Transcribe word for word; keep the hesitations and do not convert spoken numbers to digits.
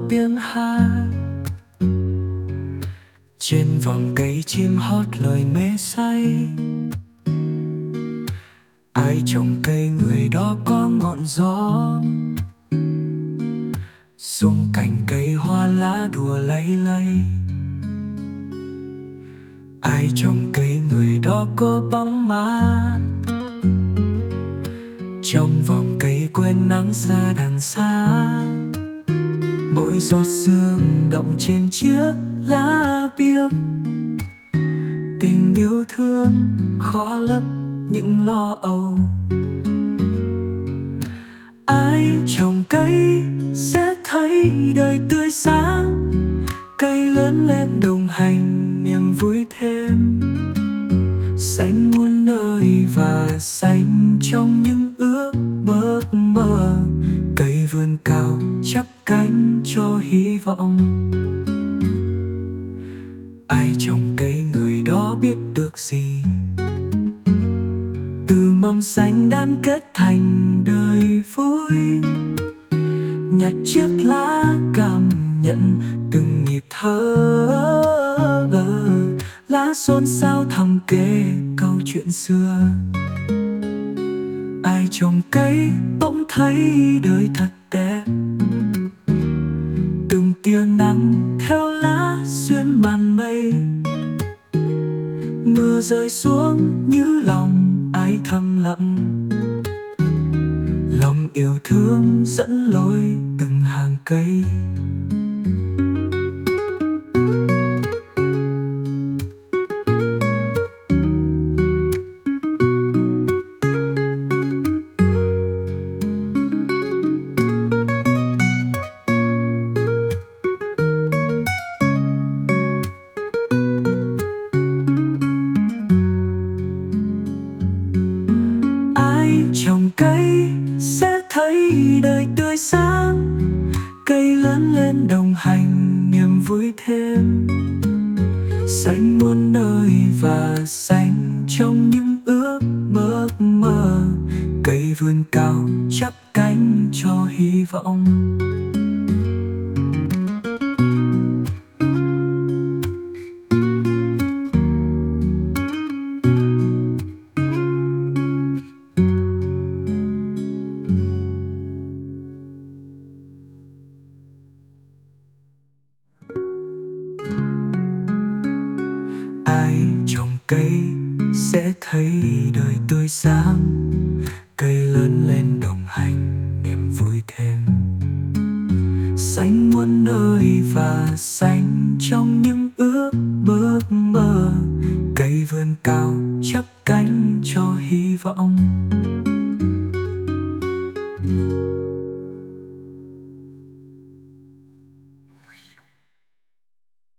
biên hát. Trên vòng cây chim hót lời mê say, ai trồng cây người đó có ngọn gió. Xuống cành cây hoa lá đùa lay lay, ai trồng cây người đó có bóng mát. Trong vòng cây quên nắng xa đằng xa, mỗi giọt sương động trên chiếc lá biếc. Tình yêu thương khó lấp những lo âu. Ai trồng cây sẽ thấy đời tươi sáng, cây lớn lên đồng hành niềm vui thêm. Xanh muôn nơi và xanh trong những ước mơ mơ, cây vươn cao chắp cánh cho hy vọng. Ai trồng cây người đó biết được gì, từ mầm xanh đan kết thành đời vui. Nhặt chiếc lá cảm nhận từng nhịp thở, lá xôn xao thầm kể câu chuyện xưa. Ai trồng cây bỗng thấy đời thật đẹp, từng tia nắng theo lá xuyên màn mây. Mưa rơi xuống như lòng ai thầm lặng, lòng yêu thương dẫn lối từng hàng cây. Trồng cây sẽ thấy đời tươi sáng, cây lớn lên đồng hành niềm vui thêm. Xanh muôn nơi và xanh trong những ước mơ mơ, cây vươn cao chắp cánh cho hy vọng. Ai trồng cây sẽ thấy đời tươi sáng, cây lớn lên đồng hành niềm vui thêm. Xanh muôn nơi và xanh trong những ước mơ mơ, cây vươn cao chắp cánh cho hy vọng.